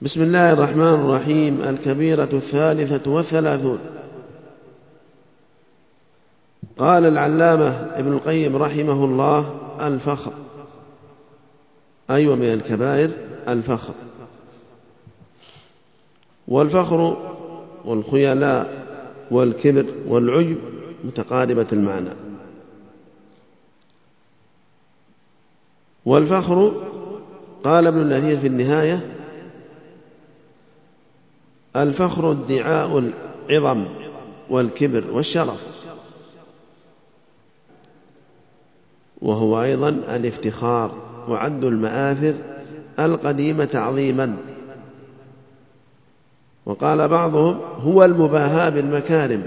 بسم الله الرحمن الرحيم. الكبيرة 33. قال العلامة ابن القيم رحمه الله: الفخر، أيوة، من الكبائر الفخر. والفخر والخيلاء والكبر والعجب متقاربة المعنى. والفخر قال ابن الأثير في النهاية: الفخر ادعاء العظم والكبر والشرف، وهو أيضا الافتخار، وعد المآثر القديمة تعظيما. وقال بعضهم: هو المباهاة بالمكارم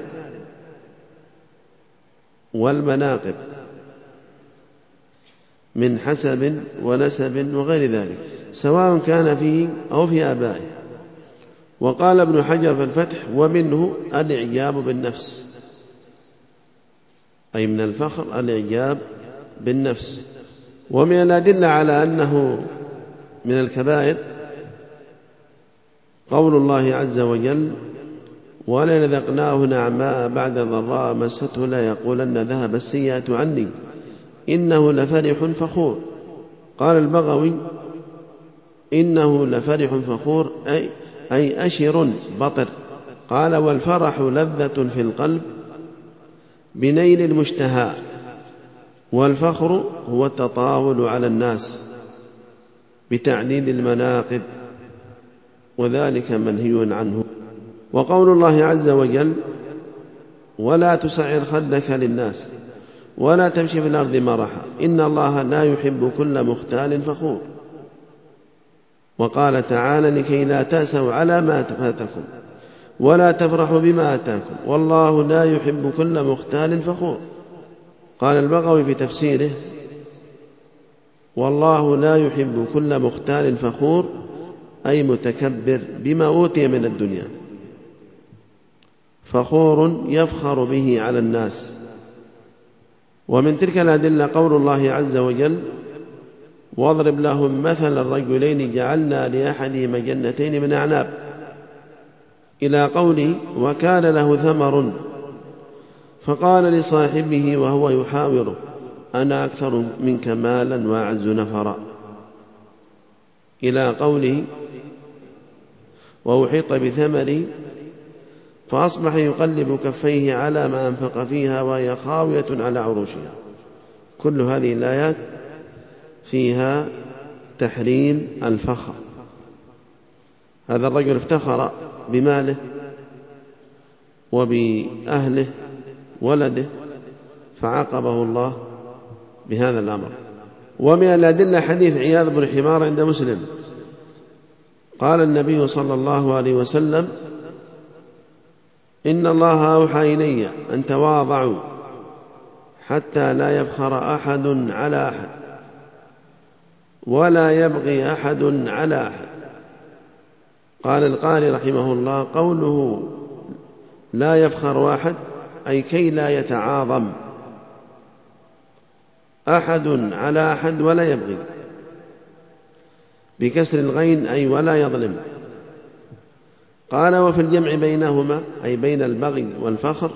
والمناقب من حسب ونسب وغير ذلك، سواء كان فيه أو في آبائه. وقال ابن حجر في الفتح: ومنه الإعجاب بالنفس، أي من الفخر الإعجاب بالنفس. ومن الأدلة على أنه من الكبائر قول الله عز وجل: ولئن ذقناه نعماء بعد ضراء مسته ليقولن ذهب السيئات عني إنه لفرح فخور. قال البغوي: إنه لفرح فخور أي أشر بطر. قال: والفرح لذة في القلب بنيل المشتهى، والفخر هو التطاول على الناس بتعديد المناقب، وذلك منهي عنه. وقول الله عز وجل: ولا تسعر خدك للناس ولا تمشي في الأرض مرحا إن الله لا يحب كل مختال فخور. وقال تعالى: لكي لا تأسوا على ما فاتكم ولا تفرحوا بما آتاكم والله لا يحب كل مختال فخور. قال البغوي في تفسيره: والله لا يحب كل مختال فخور أي متكبر بما أوتي من الدنيا، فخور يفخر به على الناس. ومن تلك الأدلة قول الله عز وجل: واضرب لهم مثل الرجلين جعلنا لأحدهما جنتين من أعناب، إلى قوله: وكان له ثمر فقال لصاحبه وهو يحاوره أنا أكثر منك مالا وأعز نفرا، إلى قوله: وأحيط بثمره فأصبح يقلب كفيه على ما أنفق فيها وهي خاوية على عروشها. كل هذه الآيات فيها تحريم الفخر. هذا الرجل افتخر بماله وبأهله ولده فعاقبه الله بهذا الأمر. ومن الأدلة حديث عياذ بن حمار عند مسلم قال النبي صلى الله عليه وسلم: إن الله أوحى إلي أن تواضعوا حتى لا يفخر أحد على أحد ولا يبغي أحد على أحد. قال القاري رحمه الله: قوله لا يفخر أحد أي كي لا يتعاظم أحد على أحد ولا يبغي، بكسر الغين أي ولا يظلم. قال: وفي الجمع بينهما أي بين البغي والفخر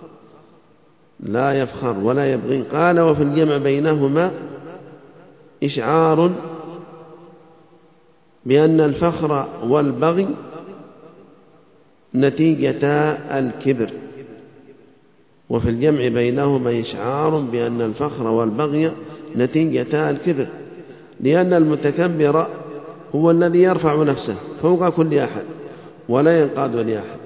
لا يفخر ولا يبغي. قال: وفي الجمع بينهما إشعار بأن الفخر والبغي نتيجتا الكبر. وفي الجمع بينهما إشعار بأن الفخر والبغي نتيجتا الكبر، لأن المتكبر هو الذي يرفع نفسه فوق كل أحد ولا ينقاد لأحد.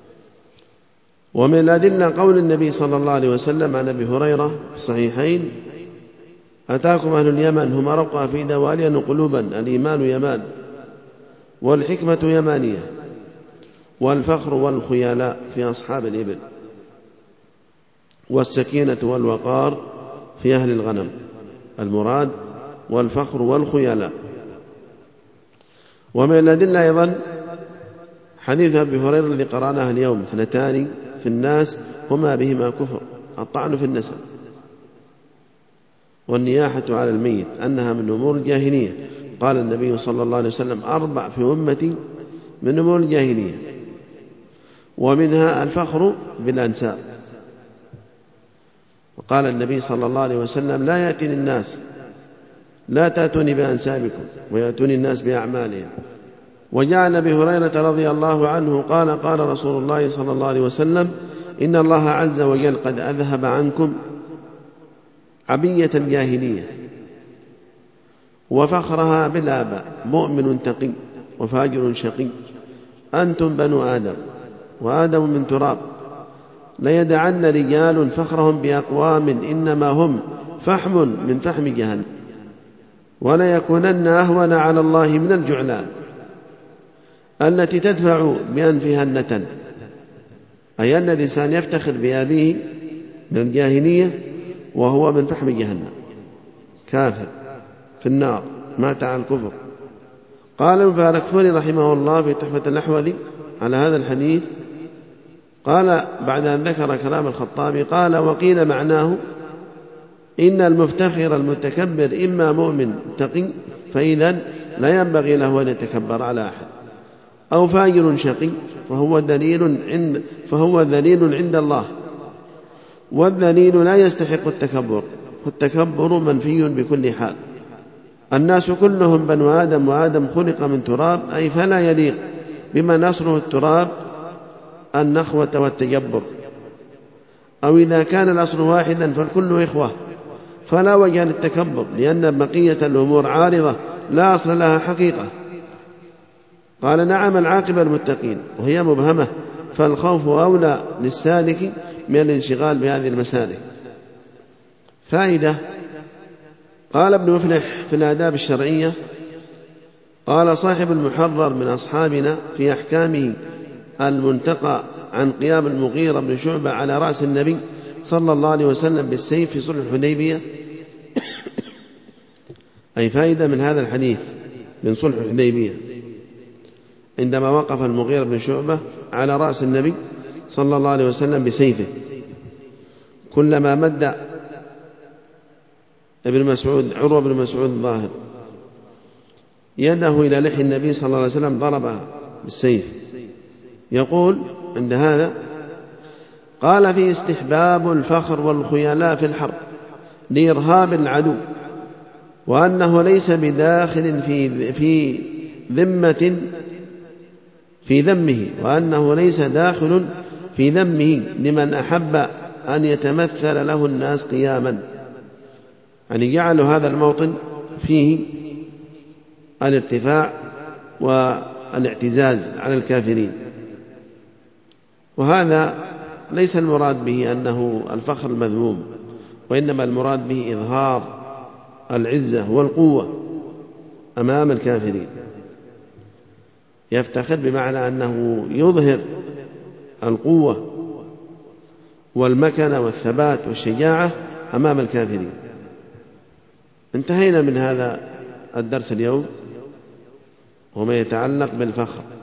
ومن الأدلة قول النبي صلى الله عليه وسلم عن أبي هريرة في الصحيحين: أتاكم أهل اليمن هم رقى في دوالين قلوبا، الإيمان يمان والحكمة يمانية والفخر والخيلاء في أصحاب الإبل والسكينة والوقار في أهل الغنم. المراد والفخر والخيلاء. ومن الأدلة أيضا حديث أبي هريرة الذي قرأناه اليوم: اثنتان في الناس هما بهما كفر، الطعن في النسب والنياحة على الميت، أنها من أمور الجاهلية. قال النبي صلى الله عليه وسلم: 4 في أمتي من أمور الجاهلية، ومنها الفخر بالأنساب. وقال النبي صلى الله عليه وسلم: لا يأتيني الناس، لا تأتوني بأنسابكم ويأتوني الناس بأعمالهم. وجاء أبي هريرة رضي الله عنه قال: قال رسول الله صلى الله عليه وسلم: إن الله عز وجل قد أذهب عنكم عبية الجاهلية وفخرها بالآباء، مؤمن تقي وفاجر شقي، أنتم بنو آدم وآدم من تراب، ليدعن رجال فخرهم بأقوام إنما هم فحم من فحم جهنم، وليكونن أهون على الله من الجعلان التي تدفع بأنفها النتن، أي أن الإنسان يفتخر بأبيه من الجاهلية وهو من فحم جهنم، كافر في النار، مات على الكفر. قال المباركفوري رحمه الله في تحفة الأحوذي على هذا الحديث، قال بعد أن ذكر كلام الخطابي، قال: وقيل معناه إن المفتخر المتكبر إما مؤمن تقي فإذن لا ينبغي له أن يتكبر على أحد، أو فاجر شقي فهو ذليل عند الله، والذليل لا يستحق التكبر، والتكبر منفي بكل حال. الناس كلهم بنو آدم وآدم خلق من تراب، أي فلا يليق بمن أصله التراب النخوة والتجبر، أو إذا كان الأصل واحدا فالكل إخوة، فلا وجه للتكبر، لأن بقية الأمور عارضة لا أصل لها حقيقة. قال: نعم العاقبة المتقين، وهي مبهمة، فالخوف أولى للسالك من الانشغال بهذه المسالك. فائدة: قال ابن مفلح في الآداب الشرعية: قال صاحب المحرر من أصحابنا في أحكامه المنتقى عن قيام المغيرة بن شعبة على رأس النبي صلى الله عليه وسلم بالسيف في صلح الحديبية، أي فائدة من هذا الحديث من صلح الحديبية، عندما وقف المغيرة بن شعبة على رأس النبي صلى الله عليه وسلم بسيفه، كلما مد ابن مسعود عروة بن مسعود الظاهر يده إلى لحي النبي صلى الله عليه وسلم ضربها بالسيف. يقول عند هذا: قال: في استحباب الفخر والخيلاء في الحرب لإرهاب العدو، وأنه ليس بداخل في ذمه، وأنه ليس داخل في ذمه لمن أحب أن يتمثل له الناس قياما، يعني جعلوا هذا الموطن فيه الارتفاع والاعتزاز على الكافرين. وهذا ليس المراد به أنه الفخر المذموم، وإنما المراد به إظهار العزة والقوة أمام الكافرين، يفتخر بمعنى أنه يظهر القوة والمكنة والثبات والشجاعة أمام الكافرين. انتهينا من هذا الدرس اليوم وما يتعلق بالفخر.